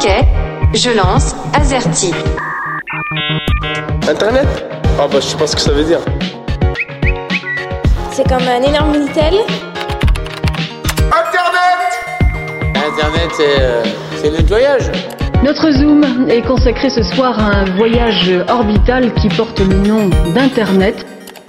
Ok, je lance Azerty. Internet ? Ah bah je sais pas ce que ça veut dire. C'est comme un énorme Minitel. Internet, c'est le nettoyage. Notre Zoom est consacré ce soir à un voyage orbital qui porte le nom d'Internet.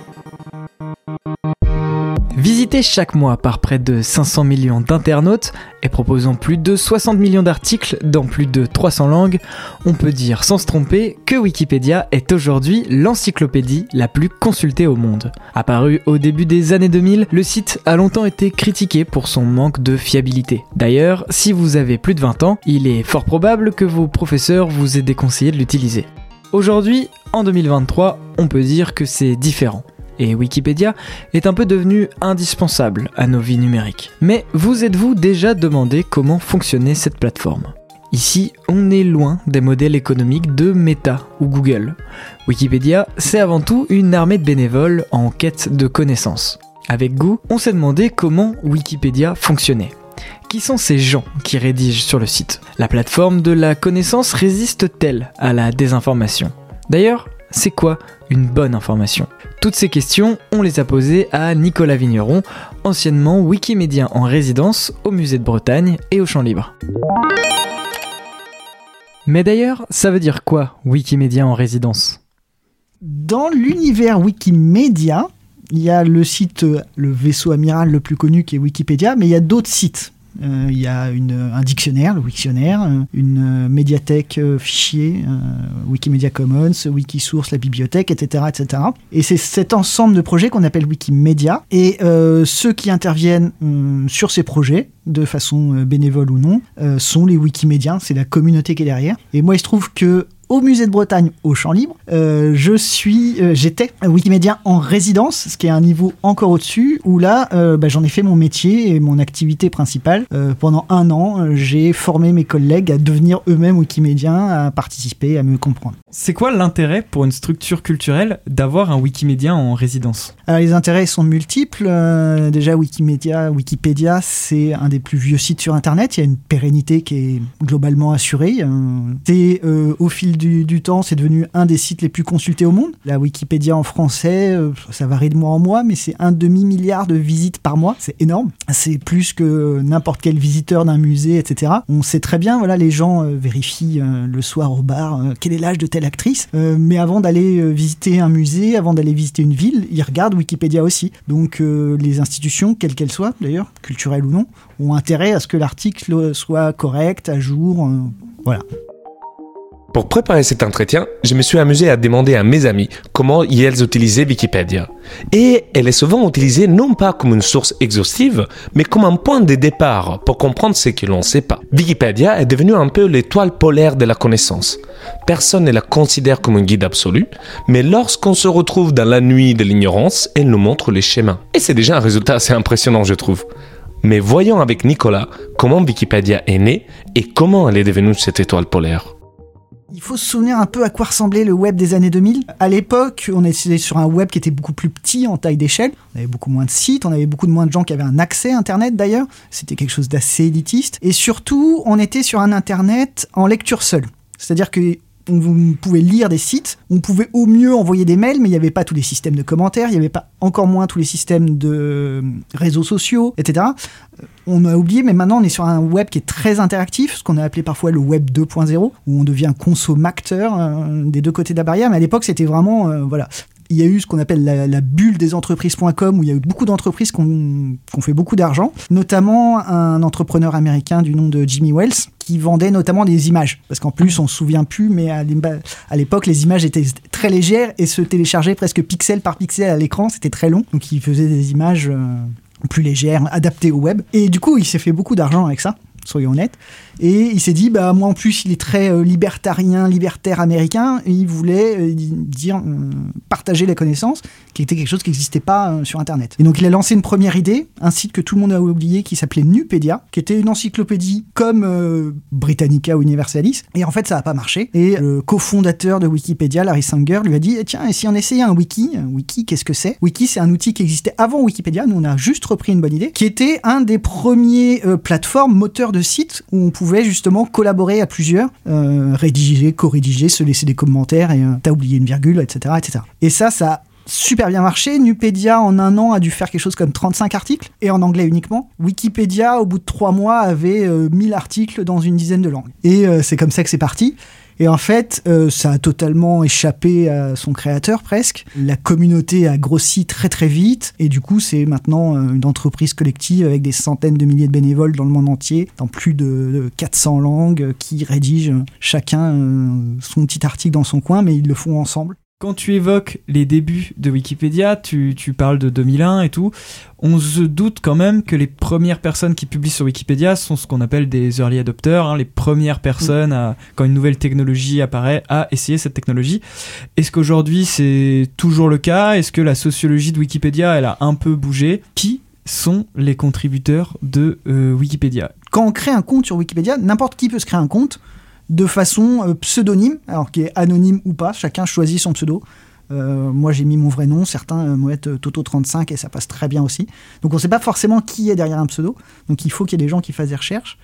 Visité chaque mois par près de 500 millions d'internautes et proposant plus de 60 millions d'articles dans plus de 300 langues, on peut dire sans se tromper que Wikipédia est aujourd'hui l'encyclopédie la plus consultée au monde. Apparu au début des années 2000, le site a longtemps été critiqué pour son manque de fiabilité. D'ailleurs, si vous avez plus de 20 ans, il est fort probable que vos professeurs vous aient déconseillé de l'utiliser. Aujourd'hui, en 2023, on peut dire que c'est différent. Et Wikipédia est un peu devenu indispensable à nos vies numériques. Mais vous êtes-vous déjà demandé comment fonctionnait cette plateforme ? Ici, on est loin des modèles économiques de Meta ou Google. Wikipédia, c'est avant tout une armée de bénévoles en quête de connaissances. Avec goût, on s'est demandé comment Wikipédia fonctionnait. Qui sont ces gens qui rédigent sur le site ? La plateforme de la connaissance résiste-t-elle à la désinformation ? D'ailleurs, c'est quoi une bonne information ? Toutes ces questions, on les a posées à Nicolas Vigneron, anciennement Wikimédien en résidence au Musée de Bretagne et au Champ Libre. Mais d'ailleurs, ça veut dire quoi, Wikimédien en résidence ? Dans l'univers Wikimédia, il y a le site, le vaisseau amiral le plus connu qui est Wikipédia, mais il y a d'autres sites. Il y a un dictionnaire, le Wiktionnaire, une médiathèque fichiers, Wikimedia Commons, Wikisource, la bibliothèque, etc., etc. Et c'est cet ensemble de projets qu'on appelle Wikimédia. Et ceux qui interviennent sur ces projets, de façon bénévole ou non, sont les Wikimédiens, c'est la communauté qui est derrière. Et moi, il se trouve que au Musée de Bretagne, au Champ Libre, j'étais Wikimédien en résidence, ce qui est un niveau encore au-dessus, où là, j'en ai fait mon métier et mon activité principale. Pendant 1 an, j'ai formé mes collègues à devenir eux-mêmes Wikimédiens, à participer, à mieux comprendre. C'est quoi l'intérêt pour une structure culturelle d'avoir un Wikimédien en résidence ? Alors, les intérêts sont multiples. Déjà, Wikipédia, c'est un des plus vieux sites sur Internet. Il y a une pérennité qui est globalement assurée. Au fil du temps, c'est devenu un des sites les plus consultés au monde. La Wikipédia en français, ça varie de mois en mois, mais c'est 1,5 milliard de visites par mois. C'est énorme. C'est plus que n'importe quel visiteur d'un musée, etc. On sait très bien, voilà, les gens vérifient le soir au bar quel est l'âge de telle actrice. Mais avant d'aller visiter un musée, avant d'aller visiter une ville, ils regardent Wikipédia aussi. Donc les institutions, quelles qu'elles soient d'ailleurs, culturelles ou non, ont intérêt à ce que l'article soit correct, à jour. Voilà. Pour préparer cet entretien, je me suis amusé à demander à mes amis comment ils utilisaient Wikipédia. Et elle est souvent utilisée non pas comme une source exhaustive, mais comme un point de départ pour comprendre ce que l'on ne sait pas. Wikipédia est devenue un peu l'étoile polaire de la connaissance. Personne ne la considère comme un guide absolu, mais lorsqu'on se retrouve dans la nuit de l'ignorance, elle nous montre les schémas. Et c'est déjà un résultat assez impressionnant, je trouve. Mais voyons avec Nicolas comment Wikipédia est née et comment elle est devenue cette étoile polaire. Il faut se souvenir un peu à quoi ressemblait le web des années 2000. À l'époque, on était sur un web qui était beaucoup plus petit en taille d'échelle. On avait beaucoup moins de sites, on avait beaucoup moins de gens qui avaient un accès à Internet d'ailleurs. C'était quelque chose d'assez élitiste. Et surtout, on était sur un Internet en lecture seule. C'est-à-dire que on pouvait lire des sites, on pouvait au mieux envoyer des mails, mais il n'y avait pas tous les systèmes de commentaires, il n'y avait pas encore moins tous les systèmes de réseaux sociaux, etc. On a oublié, mais maintenant on est sur un web qui est très interactif, ce qu'on a appelé parfois le web 2.0, où on devient consommateur des deux côtés de la barrière, mais à l'époque c'était vraiment, voilà. Il y a eu ce qu'on appelle la bulle des entreprises.com, où il y a eu beaucoup d'entreprises qui ont fait beaucoup d'argent, notamment un entrepreneur américain du nom de Jimmy Wales, qui vendait notamment des images. Parce qu'en plus, on se souvient plus, mais à l'époque, les images étaient très légères et se téléchargeaient presque pixel par pixel à l'écran, c'était très long. Donc il faisait des images plus légères, adaptées au web. Et du coup, il s'est fait beaucoup d'argent avec ça, soyons honnêtes. Et il s'est dit, moi en plus, il est très libertaire américain, et il voulait partager la connaissance, qui était quelque chose qui n'existait pas sur Internet. Et donc il a lancé une première idée, un site que tout le monde a oublié, qui s'appelait Nupedia, qui était une encyclopédie comme Britannica ou Universalis. Et en fait, ça n'a pas marché. Et le cofondateur de Wikipédia, Larry Sanger, lui a dit, tiens, et si on essayait un wiki, qu'est-ce que c'est ? Wiki, c'est un outil qui existait avant Wikipédia. Nous, on a juste repris une bonne idée, qui était un des premiers plateformes moteurs de sites où on pouvait justement collaborer à plusieurs, rédiger, co-rédiger, se laisser des commentaires et t'as oublié une virgule, etc., etc. Et ça a super bien marché. Nupedia, en 1 an, a dû faire quelque chose comme 35 articles, et en anglais uniquement. Wikipédia, au bout de 3 mois, avait 1000 articles dans une dizaine de langues. Et c'est comme ça que c'est parti. Et en fait, ça a totalement échappé à son créateur, presque. La communauté a grossi très très vite, et du coup, c'est maintenant une entreprise collective avec des centaines de milliers de bénévoles dans le monde entier, dans plus de 400 langues, qui rédigent chacun son petit article dans son coin, mais ils le font ensemble. Quand tu évoques les débuts de Wikipédia, tu parles de 2001 et tout, on se doute quand même que les premières personnes qui publient sur Wikipédia sont ce qu'on appelle des early adopters, les premières personnes, quand une nouvelle technologie apparaît, à essayer cette technologie. Est-ce qu'aujourd'hui c'est toujours le cas ? Est-ce que la sociologie de Wikipédia, elle a un peu bougé ? Qui sont les contributeurs de Wikipédia ? Quand on crée un compte sur Wikipédia, n'importe qui peut se créer un compte de façon pseudonyme, alors qui est anonyme ou pas, chacun choisit son pseudo. Moi j'ai mis mon vrai nom, certains mettent Toto35 et ça passe très bien aussi. Donc on ne sait pas forcément qui est derrière un pseudo, donc il faut qu'il y ait des gens qui fassent des recherches.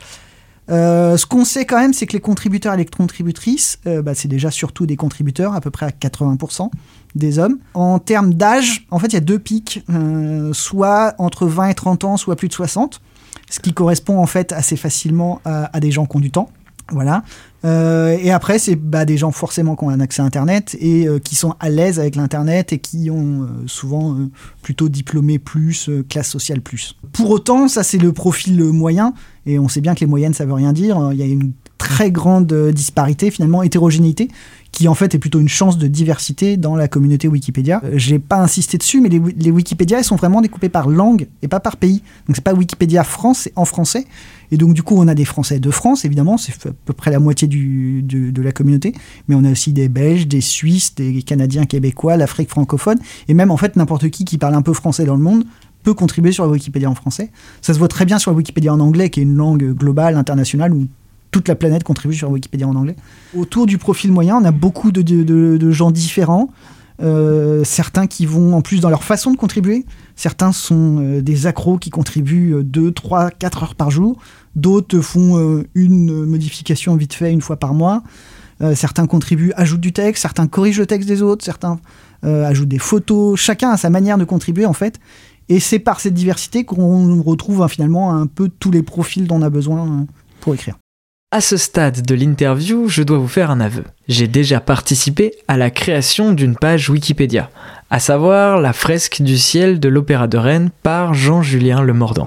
Ce qu'on sait quand même, c'est que les contributeurs et les contributrices, c'est déjà surtout des contributeurs, à peu près à 80% des hommes. En termes d'âge, en fait il y a 2 pics, soit entre 20 et 30 ans, soit plus de 60, ce qui correspond en fait assez facilement à des gens qui ont du temps. Voilà. Et après, c'est des gens forcément qui ont un accès à Internet et qui sont à l'aise avec l'Internet et qui ont souvent plutôt diplômé plus, classe sociale plus. Pour autant, ça c'est le profil moyen, et on sait bien que les moyennes ça veut rien dire. Il y a une très grande disparité, finalement hétérogénéité, qui en fait est plutôt une chance de diversité dans la communauté Wikipédia. J'ai pas insisté dessus, mais les Wikipédia elles sont vraiment découpés par langue et pas par pays. Donc c'est pas Wikipédia France, c'est en français. Et donc du coup on a des Français de France, évidemment, c'est à peu près la moitié de la communauté, mais on a aussi des Belges, des Suisses, des Canadiens, Québécois, l'Afrique francophone, et même en fait n'importe qui parle un peu français dans le monde peut contribuer sur la Wikipédia en français. Ça se voit très bien sur la Wikipédia en anglais, qui est une langue globale, internationale, où toute la planète contribue sur Wikipédia en anglais. Autour du profil moyen, on a beaucoup de gens différents. Certains qui vont en plus dans leur façon de contribuer. Certains sont des accros qui contribuent 2, 3, 4 heures par jour. D'autres font une modification vite fait une fois par mois. Certains contribuent, ajoutent du texte. Certains corrigent le texte des autres. Certains ajoutent des photos. Chacun a sa manière de contribuer en fait. Et c'est par cette diversité qu'on retrouve finalement un peu tous les profils dont on a besoin pour écrire. À ce stade de l'interview, je dois vous faire un aveu. J'ai déjà participé à la création d'une page Wikipédia, à savoir la fresque du ciel de l'Opéra de Rennes par Jean-Julien Lemordant.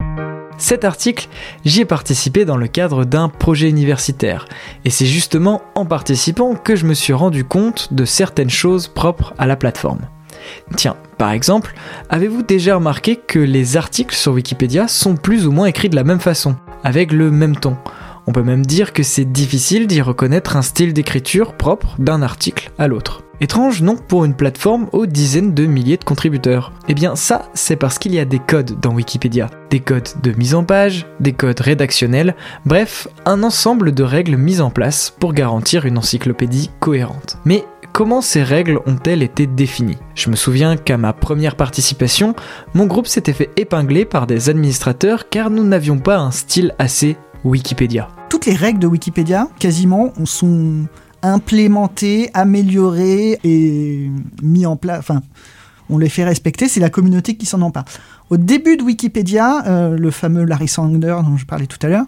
Cet article, j'y ai participé dans le cadre d'un projet universitaire, et c'est justement en participant que je me suis rendu compte de certaines choses propres à la plateforme. Tiens, par exemple, avez-vous déjà remarqué que les articles sur Wikipédia sont plus ou moins écrits de la même façon, avec le même ton ? On peut même dire que c'est difficile d'y reconnaître un style d'écriture propre d'un article à l'autre. Étrange, non, pour une plateforme aux dizaines de milliers de contributeurs. Eh bien ça, c'est parce qu'il y a des codes dans Wikipédia. Des codes de mise en page, des codes rédactionnels, bref, un ensemble de règles mises en place pour garantir une encyclopédie cohérente. Mais comment ces règles ont-elles été définies ? Je me souviens qu'à ma première participation, mon groupe s'était fait épingler par des administrateurs car nous n'avions pas un style assez Wikipédia. Toutes les règles de Wikipédia, quasiment, sont implémentées, améliorées et mis en place. Enfin, on les fait respecter, c'est la communauté qui s'en empare. Au début de Wikipédia, le fameux Larry Sanger dont je parlais tout à l'heure,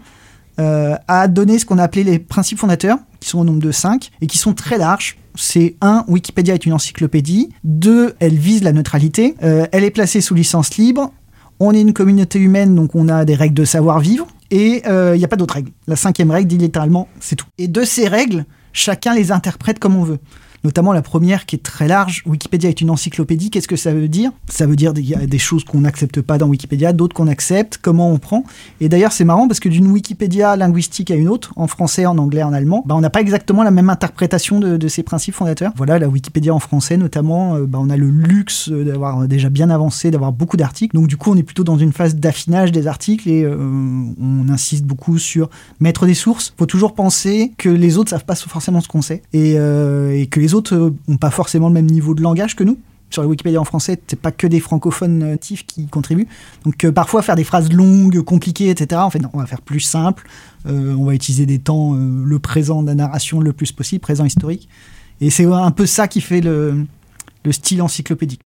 a donné ce qu'on a appelé les principes fondateurs, qui sont au nombre de 5, et qui sont très larges. C'est 1, Wikipédia est une encyclopédie. 2, elle vise la neutralité. Elle est placée sous licence libre. On est une communauté humaine, donc on a des règles de savoir-vivre. Et il n'y a pas d'autres règles. La 5e règle dit littéralement, c'est tout. Et de ces règles, chacun les interprète comme on veut. Notamment la première qui est très large, Wikipédia est une encyclopédie. Qu'est-ce que ça veut dire ? Ça veut dire qu'il y a des choses qu'on n'accepte pas dans Wikipédia, d'autres qu'on accepte, comment on prend. Et d'ailleurs c'est marrant parce que d'une Wikipédia linguistique à une autre, en français, en anglais, en allemand, on n'a pas exactement la même interprétation de ces principes fondateurs. Voilà, la Wikipédia en français notamment, on a le luxe d'avoir déjà bien avancé, d'avoir beaucoup d'articles. Donc du coup on est plutôt dans une phase d'affinage des articles et on insiste beaucoup sur mettre des sources. Faut toujours penser que les autres savent pas forcément ce qu'on sait et que les autres n'ont pas forcément le même niveau de langage que nous. Sur la Wikipédia en français, c'est pas que des francophones natifs qui contribuent. Donc parfois faire des phrases longues, compliquées, etc. En fait, non, on va faire plus simple. On va utiliser des temps, le présent de la narration le plus possible, présent historique. Et c'est un peu ça qui fait le style encyclopédique.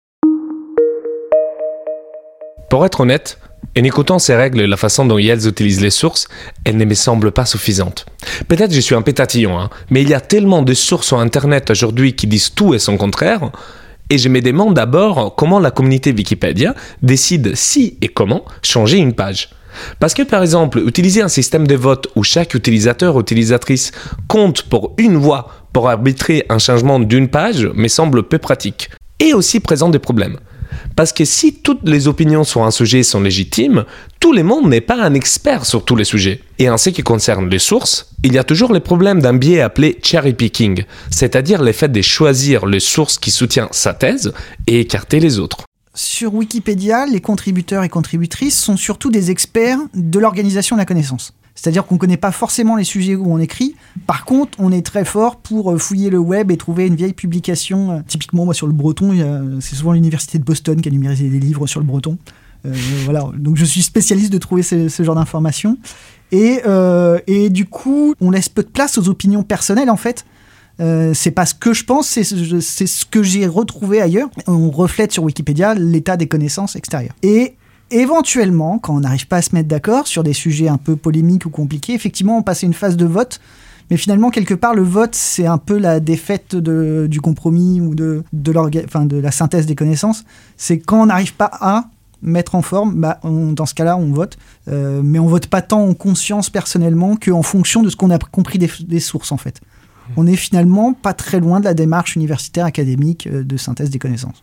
Pour être honnête, en écoutant ces règles et la façon dont Yells utilise les sources, elles ne me semblent pas suffisantes. Peut-être je suis un peu tatillon, mais il y a tellement de sources sur Internet aujourd'hui qui disent tout et son contraire, et je me demande d'abord comment la communauté Wikipédia décide si et comment changer une page. Parce que par exemple, utiliser un système de vote où chaque utilisateur ou utilisatrice compte pour une voix pour arbitrer un changement d'une page me semble peu pratique, et aussi présente des problèmes. Parce que si toutes les opinions sur un sujet sont légitimes, tout le monde n'est pas un expert sur tous les sujets. Et en ce qui concerne les sources, il y a toujours le problème d'un biais appelé cherry picking, c'est-à-dire le fait de choisir les sources qui soutiennent sa thèse et écarter les autres. Sur Wikipédia, les contributeurs et contributrices sont surtout des experts de l'organisation de la connaissance. C'est-à-dire qu'on ne connaît pas forcément les sujets où on écrit. Par contre, on est très fort pour fouiller le web et trouver une vieille publication. Typiquement, moi, sur le breton, c'est souvent l'université de Boston qui a numérisé des livres sur le breton. Voilà. Donc, je suis spécialiste de trouver ce genre d'informations. Et du coup, on laisse peu de place aux opinions personnelles, en fait. C'est pas ce que je pense, c'est ce que j'ai retrouvé ailleurs. On reflète sur Wikipédia l'état des connaissances extérieures. Et éventuellement, quand on n'arrive pas à se mettre d'accord sur des sujets un peu polémiques ou compliqués, effectivement, on passe à une phase de vote. Mais finalement, quelque part, le vote, c'est un peu la défaite du compromis ou de la synthèse des connaissances. C'est quand on n'arrive pas à mettre en forme, dans ce cas-là, on vote. Mais on vote pas tant en conscience personnellement qu'en fonction de ce qu'on a compris des sources, en fait. On est finalement pas très loin de la démarche universitaire académique de synthèse des connaissances.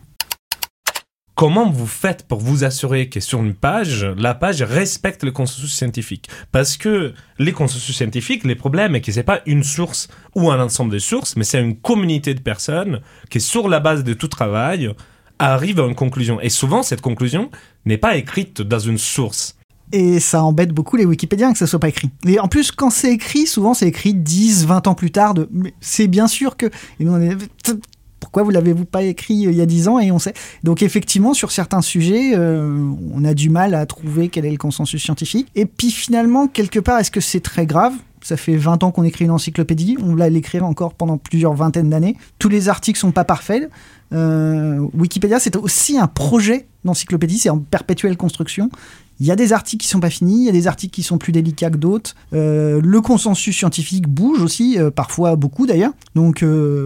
Comment vous faites pour vous assurer que sur une page, la page respecte le consensus scientifique? Parce que les consensus scientifiques, le problème est que c'est pas une source ou un ensemble de sources, mais c'est une communauté de personnes qui, sur la base de tout travail, arrive à une conclusion. Et souvent, cette conclusion n'est pas écrite dans une source. Et ça embête beaucoup les Wikipédiens que ça soit pas écrit. Et en plus, quand c'est écrit, souvent c'est écrit 10, 20 ans plus tard. Mais c'est bien sûr que... Et nous, pourquoi vous l'avez-vous pas écrit il y a 10 ans et on sait. Donc effectivement, sur certains sujets, on a du mal à trouver quel est le consensus scientifique. Et puis finalement, quelque part, est-ce que c'est très grave ? Ça fait 20 ans qu'on écrit une encyclopédie, on va l'écrire encore pendant plusieurs vingtaines d'années. Tous les articles sont pas parfaits. Wikipédia, c'est aussi un projet d'encyclopédie, c'est en perpétuelle construction. Il y a des articles qui sont pas finis, il y a des articles qui sont plus délicats que d'autres. Le consensus scientifique bouge aussi, parfois beaucoup d'ailleurs. Donc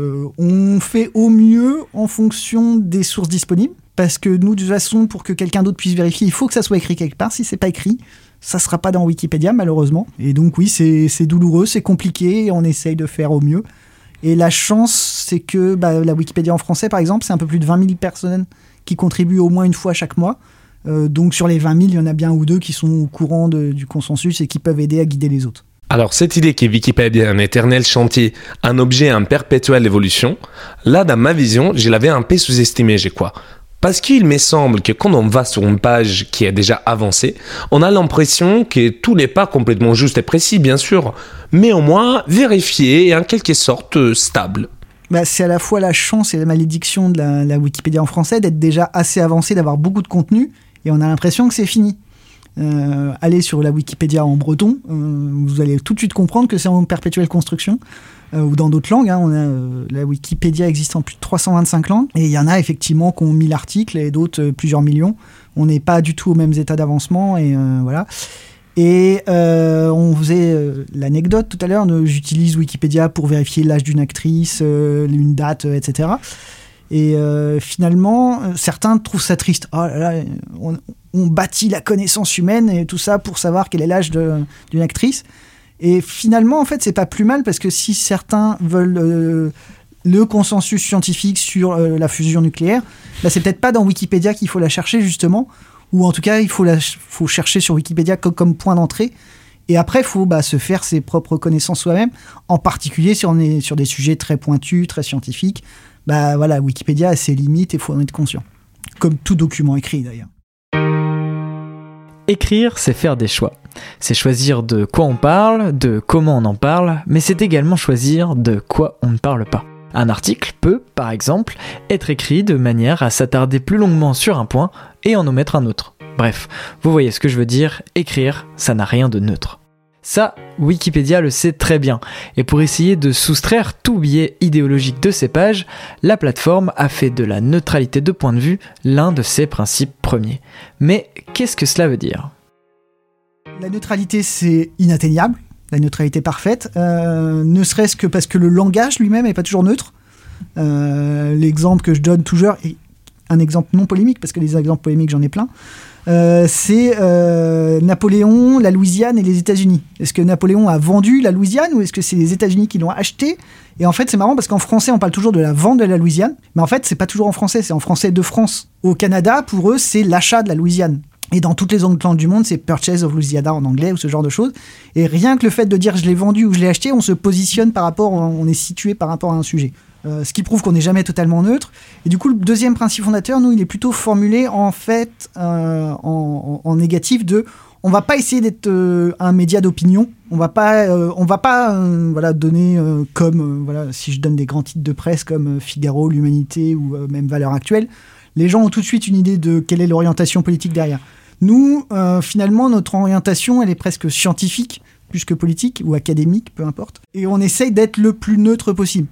on fait au mieux en fonction des sources disponibles. Parce que nous, de toute façon, pour que quelqu'un d'autre puisse vérifier, il faut que ça soit écrit quelque part. Si c'est pas écrit, ça sera pas dans Wikipédia, malheureusement. Et donc oui, c'est douloureux, c'est compliqué, et on essaye de faire au mieux. Et la chance, c'est que la Wikipédia en français, par exemple, c'est un peu plus de 20 000 personnes qui contribuent au moins une fois chaque mois. Donc sur les 20 000, il y en a bien un ou deux qui sont au courant du consensus et qui peuvent aider à guider les autres. Alors cette idée que Wikipédia est un éternel chantier, un objet en perpétuelle évolution, là dans ma vision, je l'avais un peu sous-estimé, je crois. Parce qu'il me semble que quand on va sur une page qui est déjà avancée, on a l'impression que tout n'est pas complètement juste et précis, bien sûr, mais au moins vérifié et en quelque sorte stable. C'est à la fois la chance et la malédiction de la Wikipédia en français d'être déjà assez avancé, d'avoir beaucoup de contenu, et on a l'impression que c'est fini. Allez sur la Wikipédia en breton, vous allez tout de suite comprendre que c'est en perpétuelle construction, ou dans d'autres langues. La Wikipédia existe en plus de 325 langues, et il y en a effectivement qui ont 1000 articles et d'autres plusieurs millions. On n'est pas du tout aux mêmes états d'avancement, et voilà. Et on faisait l'anecdote tout à l'heure, j'utilise Wikipédia pour vérifier l'âge d'une actrice, une date, etc. Et finalement, certains trouvent ça triste. Oh là là, on bâtit la connaissance humaine et tout ça pour savoir quel est l'âge d'une actrice. Et finalement, en fait, c'est pas plus mal, parce que si certains veulent le consensus scientifique sur la fusion nucléaire, c'est peut-être pas dans Wikipédia qu'il faut la chercher, justement. Ou en tout cas, il faut chercher sur Wikipédia comme point d'entrée. Et après, il faut se faire ses propres connaissances soi-même, en particulier si on est sur des sujets très pointus, très scientifiques. Voilà, Wikipédia a ses limites et il faut en être conscient. Comme tout document écrit, d'ailleurs. Écrire, c'est faire des choix. C'est choisir de quoi on parle, de comment on en parle, mais c'est également choisir de quoi on ne parle pas. Un article peut, par exemple, être écrit de manière à s'attarder plus longuement sur un point et en omettre un autre. Bref, vous voyez ce que je veux dire, écrire, ça n'a rien de neutre. Ça, Wikipédia le sait très bien, et pour essayer de soustraire tout biais idéologique de ces pages, la plateforme a fait de la neutralité de point de vue l'un de ses principes premiers. Mais qu'est-ce que cela veut dire ? La neutralité, c'est inatteignable, la neutralité parfaite, ne serait-ce que parce que le langage lui-même n'est pas toujours neutre. L'exemple que je donne toujours est un exemple non polémique, parce que les exemples polémiques, j'en ai plein. C'est Napoléon, la Louisiane et les États-Unis. Est-ce que Napoléon a vendu la Louisiane ou est-ce que c'est les États-Unis qui l'ont acheté ? Et en fait, c'est marrant parce qu'en français, on parle toujours de la vente de la Louisiane, mais en fait, c'est pas toujours en français, c'est en français de France. Au Canada, pour eux, c'est l'achat de la Louisiane. Et dans toutes les autres langues du monde, c'est Purchase of Louisiana en anglais ou ce genre de choses. Et rien que le fait de dire je l'ai vendu ou je l'ai acheté, on se positionne par rapport, on est situé par rapport à un sujet. Ce qui prouve qu'on n'est jamais totalement neutre. Et du coup, le deuxième principe fondateur, nous, il est plutôt formulé en fait en négatif de on va pas essayer d'être un média d'opinion. On va pas donner si je donne des grands titres de presse comme Figaro, l'Humanité ou même Valeurs Actuelles, les gens ont tout de suite une idée de quelle est l'orientation politique derrière. Nous, finalement, notre orientation, elle est presque scientifique plus que politique ou académique, peu importe. Et on essaye d'être le plus neutre possible.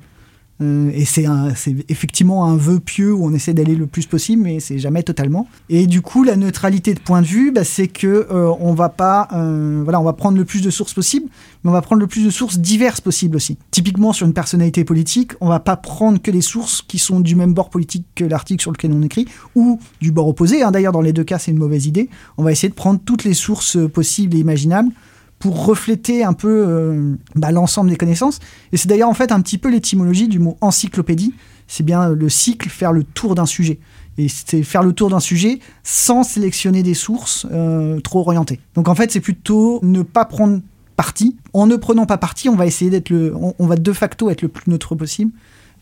Et c'est effectivement un vœu pieux où on essaie d'aller le plus possible, mais c'est jamais totalement. Et du coup, la neutralité de point de vue, c'est que on va prendre le plus de sources possibles, mais on va prendre le plus de sources diverses possibles aussi. Typiquement, sur une personnalité politique, on va pas prendre que les sources qui sont du même bord politique que l'article sur lequel on écrit, ou du bord opposé. D'ailleurs, dans les deux cas, c'est une mauvaise idée. On va essayer de prendre toutes les sources possibles et imaginables pour refléter un peu l'ensemble des connaissances. Et c'est d'ailleurs en fait un petit peu l'étymologie du mot encyclopédie. C'est bien le cycle, faire le tour d'un sujet. Et c'est faire le tour d'un sujet sans sélectionner des sources trop orientées. Donc en fait, c'est plutôt ne pas prendre parti. En ne prenant pas parti, on va essayer d'être on va de facto être le plus neutre possible,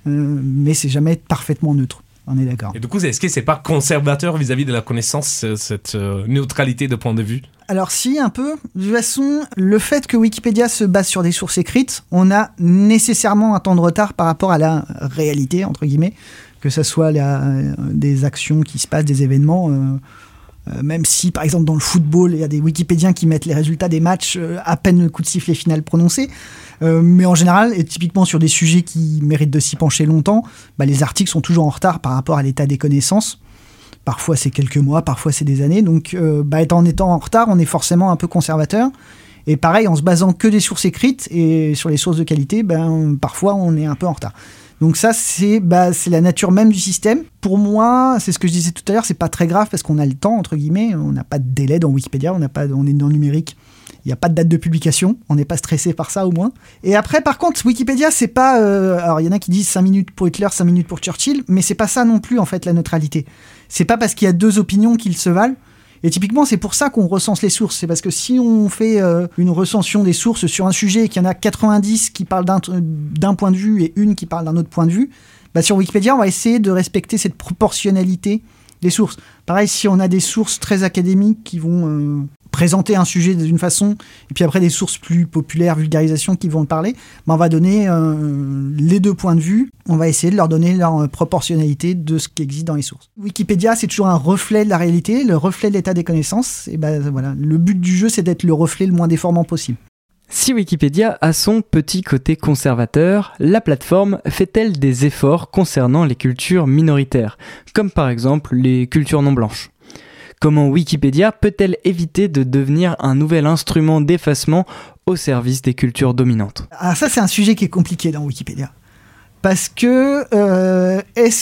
mais c'est jamais être parfaitement neutre. On est d'accord. Et du coup, est-ce que c'est pas conservateur vis-à-vis de la connaissance, cette neutralité de point de vue ? Alors si, un peu. De toute façon, le fait que Wikipédia se base sur des sources écrites, on a nécessairement un temps de retard par rapport à la réalité, entre guillemets, que ce soit des actions qui se passent, des événements. Même si, par exemple, dans le football, il y a des Wikipédiens qui mettent les résultats des matchs à peine le coup de sifflet final prononcé. Mais en général, et typiquement sur des sujets qui méritent de s'y pencher longtemps, les articles sont toujours en retard par rapport à l'état des connaissances. Parfois, c'est quelques mois, parfois, c'est des années. Donc, en étant en retard, on est forcément un peu conservateur. Et pareil, en se basant que des sources écrites et sur les sources de qualité, parfois, on est un peu en retard. Donc ça, c'est la nature même du système. Pour moi, c'est ce que je disais tout à l'heure, c'est pas très grave parce qu'on a le temps, entre guillemets. On n'a pas de délai dans Wikipédia, on est dans le numérique. Il n'y a pas de date de publication, on n'est pas stressé par ça au moins. Et après, par contre, Wikipédia, c'est pas... alors, il y en a qui disent 5 minutes pour Hitler, 5 minutes pour Churchill, mais c'est pas ça non plus, en fait, la neutralité. C'est pas parce qu'il y a deux opinions qu'ils se valent. Et typiquement, c'est pour ça qu'on recense les sources. C'est parce que si on fait une recension des sources sur un sujet et qu'il y en a 90 qui parlent d'un point de vue et une qui parle d'un autre point de vue, sur Wikipédia, on va essayer de respecter cette proportionnalité des sources. Pareil, si on a des sources très académiques qui vont présenter un sujet d'une façon, et puis après des sources plus populaires, vulgarisation, qui vont le parler, on va donner les deux points de vue, on va essayer de leur donner leur proportionnalité de ce qui existe dans les sources. Wikipédia, c'est toujours un reflet de la réalité, le reflet de l'état des connaissances, et voilà, le but du jeu, c'est d'être le reflet le moins déformant possible. Si Wikipédia a son petit côté conservateur, la plateforme fait-elle des efforts concernant les cultures minoritaires, comme par exemple les cultures non blanches ? Comment Wikipédia peut-elle éviter de devenir un nouvel instrument d'effacement au service des cultures dominantes ? Alors ça, c'est un sujet qui est compliqué dans Wikipédia. Parce que, est-ce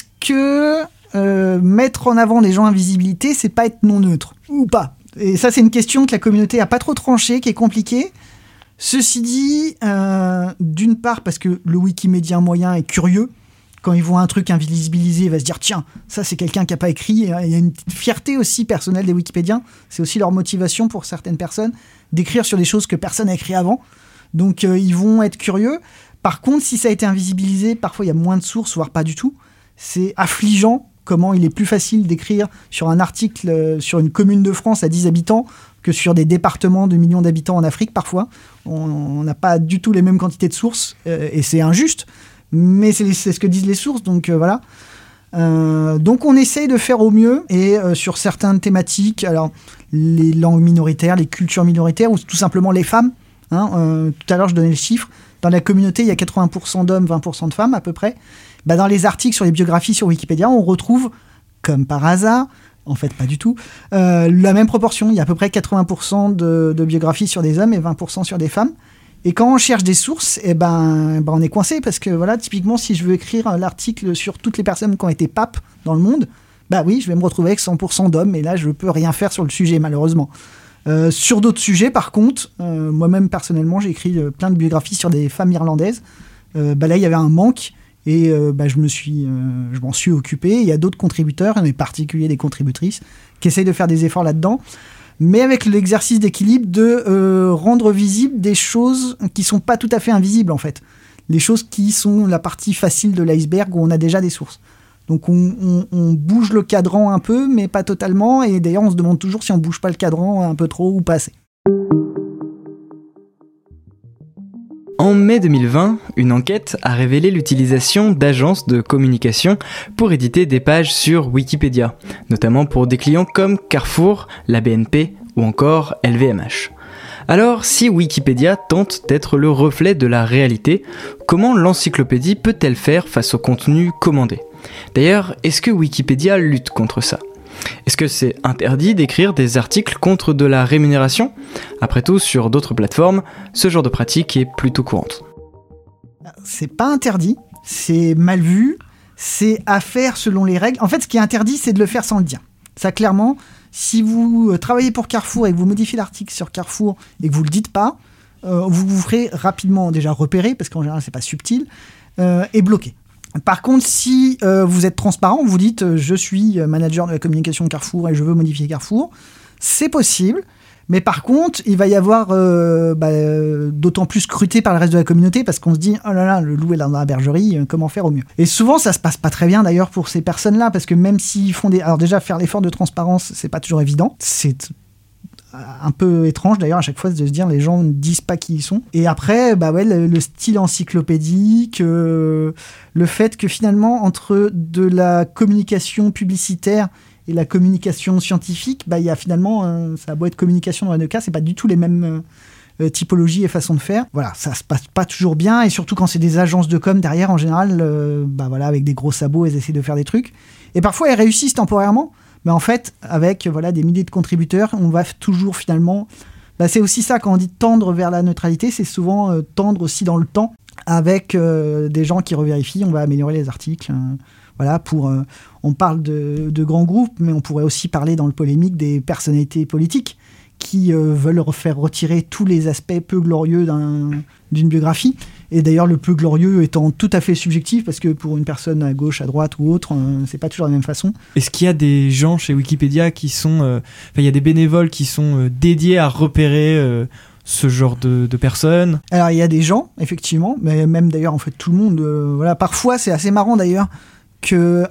que mettre en avant des gens à visibilité, c'est pas être non neutre ? Ou pas ? Et ça, c'est une question que la communauté a pas trop tranchée, qui est compliquée. Ceci dit, d'une part, parce que le Wikimédien moyen est curieux, quand il voit un truc invisibilisé, il va se dire « Tiens, ça c'est quelqu'un qui n'a pas écrit ». Il y a une petite fierté aussi personnelle des Wikipédiens. C'est aussi leur motivation pour certaines personnes d'écrire sur des choses que personne n'a écrit avant. Donc ils vont être curieux. Par contre, si ça a été invisibilisé, parfois il y a moins de sources, voire pas du tout. C'est affligeant comment il est plus facile d'écrire sur un article sur une commune de France à 10 habitants que sur des départements de millions d'habitants en Afrique parfois. On n'a pas du tout les mêmes quantités de sources et c'est injuste. mais c'est ce que disent les sources, donc voilà. Donc on essaye de faire au mieux, et sur certaines thématiques, alors les langues minoritaires, les cultures minoritaires, ou tout simplement les femmes, tout à l'heure je donnais le chiffre, dans la communauté il y a 80% d'hommes, 20% de femmes à peu près. Dans les articles sur les biographies sur Wikipédia, on retrouve, comme par hasard, en fait pas du tout, la même proportion. Il y a à peu près 80% de biographies sur des hommes et 20% sur des femmes. Et quand on cherche des sources, on est coincé, parce que voilà, typiquement, si je veux écrire l'article sur toutes les personnes qui ont été papes dans le monde, oui, je vais me retrouver avec 100% d'hommes, et là, je ne peux rien faire sur le sujet, malheureusement. Sur d'autres sujets, par contre, moi-même, personnellement, j'ai écrit plein de biographies sur des femmes irlandaises. Là, il y avait un manque, et je m'en suis occupé. Il y a d'autres contributeurs, en particulier des contributrices, qui essayent de faire des efforts là-dedans, mais avec l'exercice d'équilibre de rendre visibles des choses qui sont pas tout à fait invisibles, en fait. Les choses qui sont la partie facile de l'iceberg, où on a déjà des sources. Donc on bouge le cadran un peu, mais pas totalement, et d'ailleurs on se demande toujours si on bouge pas le cadran un peu trop ou pas assez. En mai 2020, une enquête a révélé l'utilisation d'agences de communication pour éditer des pages sur Wikipédia, notamment pour des clients comme Carrefour, la BNP ou encore LVMH. Alors, si Wikipédia tente d'être le reflet de la réalité, comment l'encyclopédie peut-elle faire face au contenu commandé ? D'ailleurs, est-ce que Wikipédia lutte contre ça ? Est-ce que c'est interdit d'écrire des articles contre de la rémunération ? Après tout, sur d'autres plateformes, ce genre de pratique est plutôt courante. C'est pas interdit, c'est mal vu, c'est à faire selon les règles. En fait, ce qui est interdit, c'est de le faire sans le dire. Ça, clairement, si vous travaillez pour Carrefour et que vous modifiez l'article sur Carrefour et que vous le dites pas, vous vous ferez rapidement déjà repérer, parce qu'en général, c'est pas subtil, et bloqué. Par contre, si vous êtes transparent, vous dites je suis manager de la communication de Carrefour et je veux modifier Carrefour, c'est possible, mais par contre, il va y avoir d'autant plus scruté par le reste de la communauté, parce qu'on se dit oh là là, le loup est dans la bergerie, comment faire au mieux. Et souvent, ça se passe pas très bien d'ailleurs pour ces personnes-là, parce que même s'ils font alors déjà faire l'effort de transparence, c'est pas toujours évident, c'est un peu étrange d'ailleurs à chaque fois de se dire les gens ne disent pas qui ils sont, et après le style encyclopédique, le fait que finalement entre de la communication publicitaire et la communication scientifique, il y a finalement ça a beau être communication dans les deux cas, c'est pas du tout les mêmes typologies et façons de faire. Voilà, ça se passe pas toujours bien, et surtout quand c'est des agences de com derrière, en général avec des gros sabots, elles essaient de faire des trucs, et parfois elles réussissent temporairement. Mais en fait, avec des milliers de contributeurs, on va toujours finalement... c'est aussi ça, quand on dit tendre vers la neutralité, c'est souvent tendre aussi dans le temps, avec des gens qui revérifient, on va améliorer les articles. On parle de grands groupes, mais on pourrait aussi parler dans le polémique des personnalités politiques qui veulent faire retirer tous les aspects peu glorieux d'une biographie. Et d'ailleurs, le peu glorieux étant tout à fait subjectif, parce que pour une personne à gauche, à droite ou autre, c'est pas toujours la même façon. Est-ce qu'il y a des gens chez Wikipédia qui sont... il y a des bénévoles qui sont dédiés à repérer ce genre de personnes ? Alors, il y a des gens, effectivement, mais même d'ailleurs, en fait, tout le monde... Parfois, c'est assez marrant d'ailleurs, que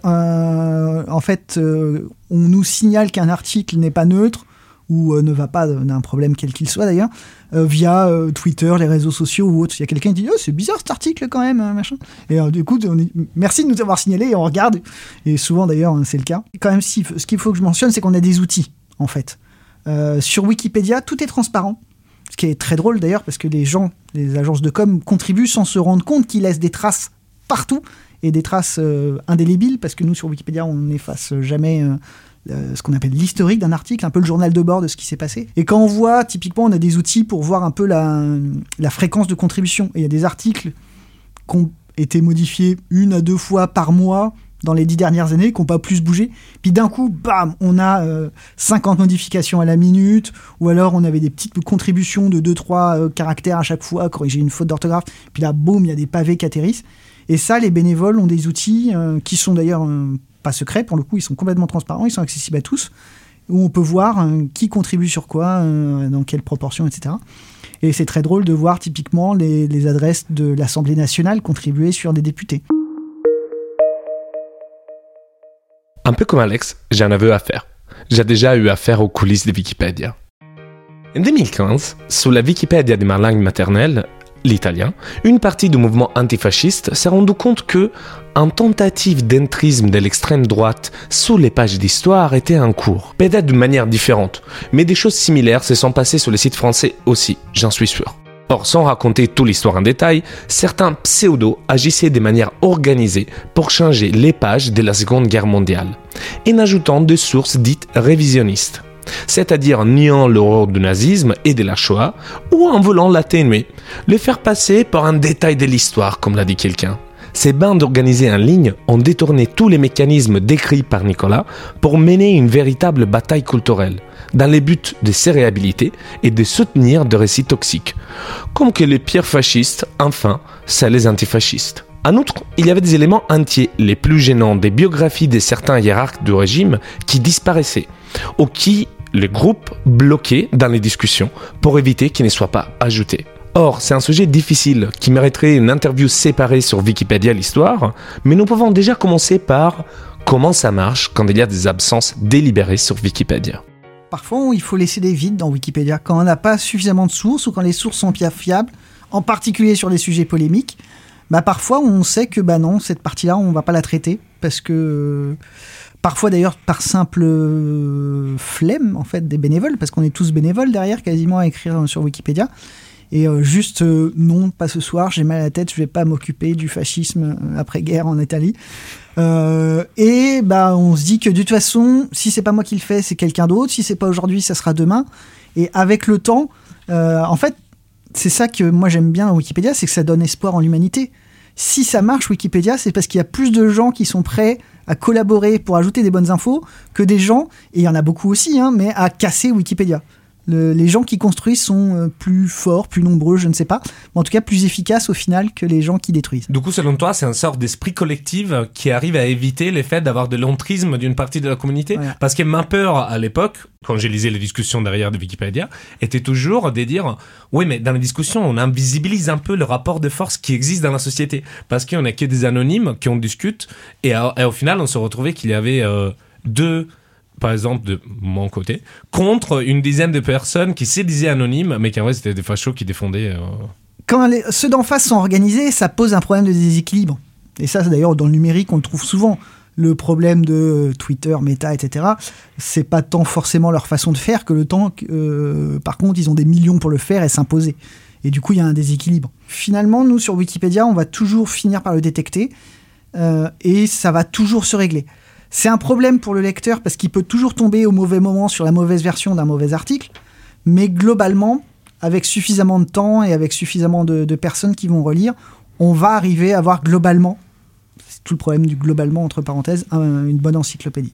on nous signale qu'un article n'est pas neutre, ou ne va pas d'un problème quel qu'il soit d'ailleurs, via Twitter, les réseaux sociaux ou autres. Il y a quelqu'un qui dit « Oh, c'est bizarre cet article quand même, machin ». Et du coup, merci de nous avoir signalé, et on regarde. Et souvent d'ailleurs, c'est le cas. Quand même, ce qu'il faut que je mentionne, c'est qu'on a des outils, en fait. Sur Wikipédia, tout est transparent. Ce qui est très drôle d'ailleurs, parce que les agences de com contribuent sans se rendre compte qu'ils laissent des traces partout, et des traces indélébiles, parce que nous, sur Wikipédia, on n'efface jamais... ce qu'on appelle l'historique d'un article, un peu le journal de bord de ce qui s'est passé. Et quand on voit, typiquement, on a des outils pour voir un peu la fréquence de contribution. Et il y a des articles qui ont été modifiés 1 à 2 fois par mois dans les 10 dernières années, qui n'ont pas plus bougé. Puis d'un coup, bam, on a 50 modifications à la minute, ou alors on avait des petites contributions de 2-3 caractères à chaque fois, corriger une faute d'orthographe. Puis là, boum, il y a des pavés qui atterrissent. Et ça, les bénévoles ont des outils qui sont d'ailleurs... pas secrets, pour le coup, ils sont complètement transparents, ils sont accessibles à tous, où on peut voir qui contribue sur quoi, dans quelle proportion, etc. Et c'est très drôle de voir typiquement les adresses de l'Assemblée nationale contribuer sur des députés. Un peu comme Alex, j'ai un aveu à faire. J'ai déjà eu affaire aux coulisses de Wikipédia. En 2015, sur la Wikipédia de ma langue maternelle, l'italien, une partie du mouvement antifasciste s'est rendu compte que une tentative d'entrisme de l'extrême droite sous les pages d'histoire était en cours. Peut-être d'une manière différente, mais des choses similaires se sont passées sur les sites français aussi, j'en suis sûr. Or, sans raconter toute l'histoire en détail, certains pseudos agissaient de manière organisée pour changer les pages de la Seconde Guerre mondiale, en ajoutant des sources dites révisionnistes, c'est-à-dire niant l'horreur du nazisme et de la Shoah, ou en voulant l'atténuer, le faire passer par un détail de l'histoire, comme l'a dit quelqu'un. Ces bandes organisées en ligne ont détourné tous les mécanismes décrits par Nicolas pour mener une véritable bataille culturelle, dans le but de se réhabiliter et de soutenir des récits toxiques, comme que les pires fascistes, enfin, c'est les antifascistes. En outre, il y avait des éléments entiers, les plus gênants des biographies de certains hiérarques du régime qui disparaissaient, ou qui les groupes bloquaient dans les discussions pour éviter qu'ils ne soient pas ajoutés. Or, c'est un sujet difficile qui mériterait une interview séparée sur Wikipédia l'histoire, mais nous pouvons déjà commencer par comment ça marche quand il y a des absences délibérées sur Wikipédia. Parfois, il faut laisser des vides dans Wikipédia quand on n'a pas suffisamment de sources ou quand les sources sont pas fiables, en particulier sur des sujets polémiques. Parfois, on sait que non, cette partie-là, on ne va pas la traiter parce que parfois d'ailleurs par simple flemme en fait des bénévoles, parce qu'on est tous bénévoles derrière quasiment à écrire sur Wikipédia. Et non, pas ce soir, j'ai mal à la tête, je vais pas m'occuper du fascisme après-guerre en Italie. On se dit que de toute façon, si c'est pas moi qui le fais, c'est quelqu'un d'autre. Si c'est pas aujourd'hui, ça sera demain. Et avec le temps, en fait, c'est ça que moi j'aime bien dans Wikipédia, c'est que ça donne espoir en l'humanité. Si ça marche Wikipédia, c'est parce qu'il y a plus de gens qui sont prêts à collaborer pour ajouter des bonnes infos que des gens, et il y en a beaucoup aussi, mais à casser Wikipédia. Les gens qui construisent sont plus forts, plus nombreux, je ne sais pas, mais en tout cas plus efficaces au final que les gens qui détruisent. Du coup, selon toi, c'est une sorte d'esprit collectif qui arrive à éviter l'effet d'avoir de l'entrisme d'une partie de la communauté. Ouais. Parce que ma peur à l'époque, quand j'ai lisé les discussions derrière de Wikipédia, était toujours de dire oui, mais dans les discussions, on invisibilise un peu le rapport de force qui existe dans la société. Parce qu'on n'est que des anonymes qui en discutent, et au final, on se retrouvait qu'il y avait deux, par exemple de mon côté, contre une dizaine de personnes qui se disaient anonymes, mais qui en vrai c'était des fachos qui défendaient... Quand ceux d'en face sont organisés, ça pose un problème de déséquilibre. Et ça, d'ailleurs, dans le numérique, on le trouve souvent. Le problème de Twitter, Meta, etc., c'est pas tant forcément leur façon de faire que le temps que, par contre, ils ont des millions pour le faire et s'imposer. Et du coup, il y a un déséquilibre. Finalement, nous, sur Wikipédia, on va toujours finir par le détecter et ça va toujours se régler. C'est un problème pour le lecteur parce qu'il peut toujours tomber au mauvais moment sur la mauvaise version d'un mauvais article, mais globalement, avec suffisamment de temps et avec suffisamment de personnes qui vont relire, on va arriver à avoir globalement, c'est tout le problème du globalement entre parenthèses, une bonne encyclopédie.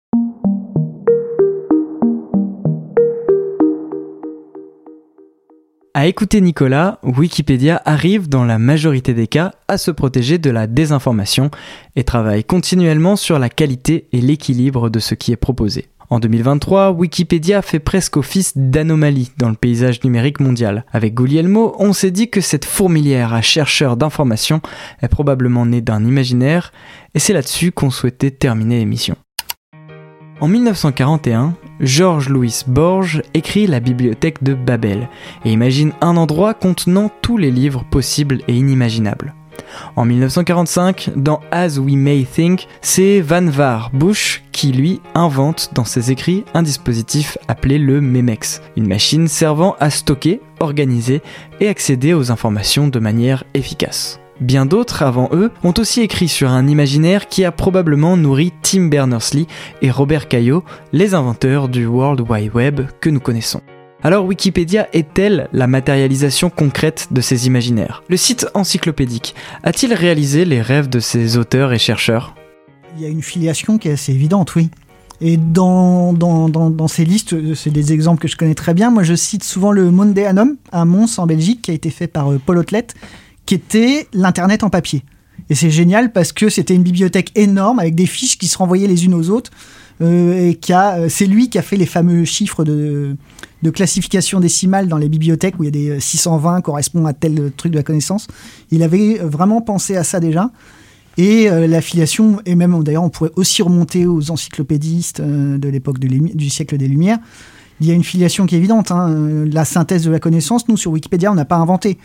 À écouter Nicolas, Wikipédia arrive dans la majorité des cas à se protéger de la désinformation et travaille continuellement sur la qualité et l'équilibre de ce qui est proposé. En 2023, Wikipédia fait presque office d'anomalie dans le paysage numérique mondial. Avec Guglielmo, on s'est dit que cette fourmilière à chercheurs d'informations est probablement née d'un imaginaire, et c'est là-dessus qu'on souhaitait terminer l'émission. En 1941, George Louis Borges écrit la bibliothèque de Babel et imagine un endroit contenant tous les livres possibles et inimaginables. En 1945, dans As We May Think, c'est Vannevar Bush qui, lui, invente dans ses écrits un dispositif appelé le Memex, une machine servant à stocker, organiser et accéder aux informations de manière efficace. Bien d'autres, avant eux, ont aussi écrit sur un imaginaire qui a probablement nourri Tim Berners-Lee et Robert Cailliot, les inventeurs du World Wide Web que nous connaissons. Alors Wikipédia est-elle la matérialisation concrète de ces imaginaires ? Le site encyclopédique a-t-il réalisé les rêves de ses auteurs et chercheurs ? Il y a une filiation qui est assez évidente, oui. Et dans ces listes, c'est des exemples que je connais très bien. Moi, je cite souvent le Mondeanum à Mons en Belgique, qui a été fait par Paul Otlet, qui était l'Internet en papier. Et c'est génial parce que c'était une bibliothèque énorme avec des fiches qui se renvoyaient les unes aux autres. C'est lui qui a fait les fameux chiffres de classification décimale dans les bibliothèques où il y a des 620 correspondent à tel truc de la connaissance. Il avait vraiment pensé à ça déjà. Et l'affiliation, et même d'ailleurs on pourrait aussi remonter aux encyclopédistes de l'époque du siècle des Lumières. Il y a une filiation qui est évidente. La synthèse de la connaissance, nous sur Wikipédia on n'a pas inventé.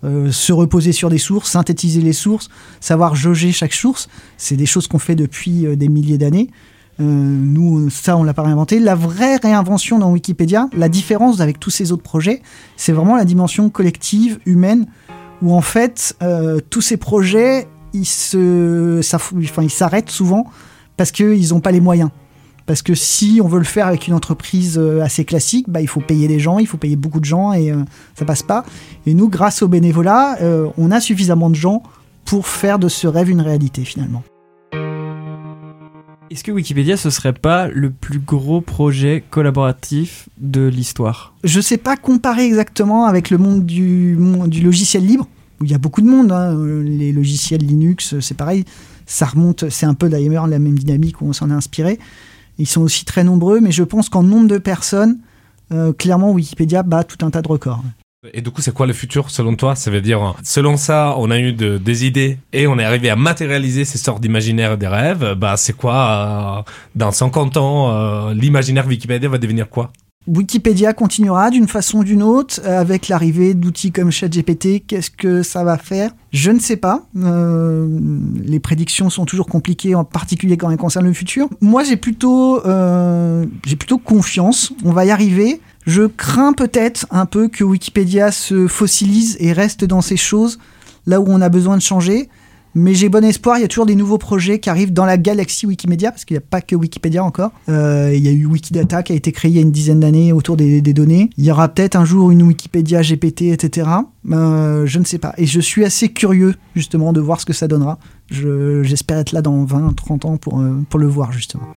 se reposer sur des sources, synthétiser les sources, savoir jauger chaque source. C'est des choses qu'on fait depuis des milliers d'années. Nous, ça, on l'a pas réinventé. La vraie réinvention dans Wikipédia, la différence avec tous ces autres projets, c'est vraiment la dimension collective, humaine, où en fait, tous ces projets, ils s'arrêtent souvent parce qu'ils n'ont pas les moyens. Parce que si on veut le faire avec une entreprise assez classique, il faut payer des gens, il faut payer beaucoup de gens et ça passe pas. Et nous, grâce au bénévolat, on a suffisamment de gens pour faire de ce rêve une réalité finalement. Est-ce que Wikipédia, ce serait pas le plus gros projet collaboratif de l'histoire ? Je sais pas comparer exactement avec le monde du logiciel libre, où il y a beaucoup de monde. Les logiciels Linux, c'est pareil. Ça remonte, c'est un peu d'ailleurs la même dynamique où on s'en est inspiré. Ils sont aussi très nombreux, mais je pense qu'en nombre de personnes, clairement, Wikipédia bat tout un tas de records. Et du coup, c'est quoi le futur selon toi ? Ça veut dire, selon ça, on a eu des idées et on est arrivé à matérialiser ces sortes d'imaginaires et des rêves. C'est quoi, dans 50 ans, l'imaginaire Wikipédia va devenir quoi ? Wikipédia continuera d'une façon ou d'une autre avec l'arrivée d'outils comme ChatGPT. Qu'est-ce que ça va faire ? Je ne sais pas. Les prédictions sont toujours compliquées, en particulier quand elles concernent le futur. Moi, j'ai plutôt confiance. On va y arriver. Je crains peut-être un peu que Wikipédia se fossilise et reste dans ces choses là où on a besoin de changer. Mais j'ai bon espoir, il y a toujours des nouveaux projets qui arrivent dans la galaxie Wikimedia, parce qu'il n'y a pas que Wikipédia encore. Il y a eu Wikidata qui a été créé il y a une dizaine d'années autour des données. Il y aura peut-être un jour une Wikipédia GPT, etc. Je ne sais pas. Et je suis assez curieux, justement, de voir ce que ça donnera. J'espère être là dans 20, 30 ans pour le voir, justement.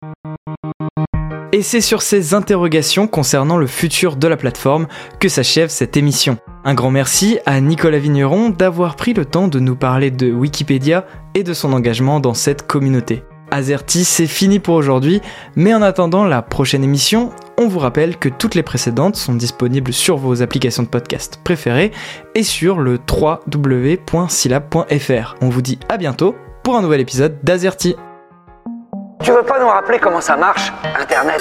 Et c'est sur ces interrogations concernant le futur de la plateforme que s'achève cette émission. Un grand merci à Nicolas Vigneron d'avoir pris le temps de nous parler de Wikipédia et de son engagement dans cette communauté. Azerty, c'est fini pour aujourd'hui, mais en attendant la prochaine émission, on vous rappelle que toutes les précédentes sont disponibles sur vos applications de podcast préférées et sur le www.silab.fr. On vous dit à bientôt pour un nouvel épisode d'Azerty. Tu veux pas nous rappeler comment ça marche, Internet ?